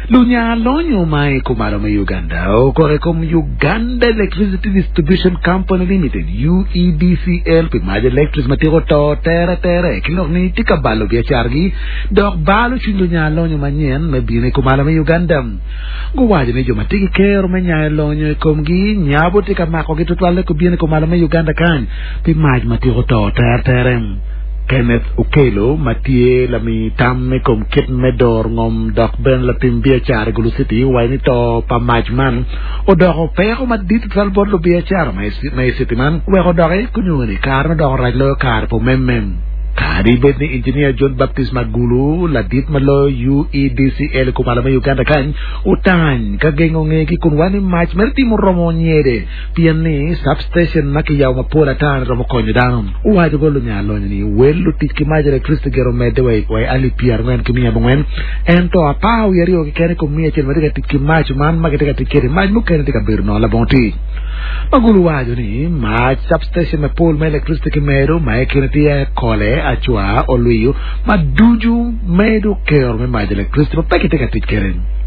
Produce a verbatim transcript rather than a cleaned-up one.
Lunyalonyo mai kumaro ma Uganda o kore kom Uganda Electricity Distribution Company Limited U E D C L pe maje electric matiro to tere tere kilo ni tika balo bia chargi dok balo chin lunyalonyo manyen me bine kumaro ma Uganda guwaje ne jo matiki kero me nyalonyo komgi nyabo tika mako gitu twale ko bine kumaro ma Uganda kan pe maje matiro to tere tere Kenneth Ukelo matie la mi tamme kom kit medor ngom dok ben la timbia char gulu city wayni to pa majman o doko pero madit fal bor lo bia char may may city man we ko dore kunyuni kar na dok rajlo kar po memmem kari bet ni engineer John Baptist Magulu la dit malo U E D C L ko malama Uganda kan utan kagengo ngeki kunwani mach merti mo romo nyede piani substation nakiyaw mapola tan romo konyo dam uwajo golu nyalo ni welu tiki majere Kristo gero mede way way ali piar ngwen kimi abongwen ento apaw yari o kene ko miya chen madiga tiki mach man magete tiki mach mu kene tika birno la bonti Magulu wajo ni mach substation mapol me electricity mero may kene tia kole achua oluyo maduju medo kero me majele Kristo pa kite katit keren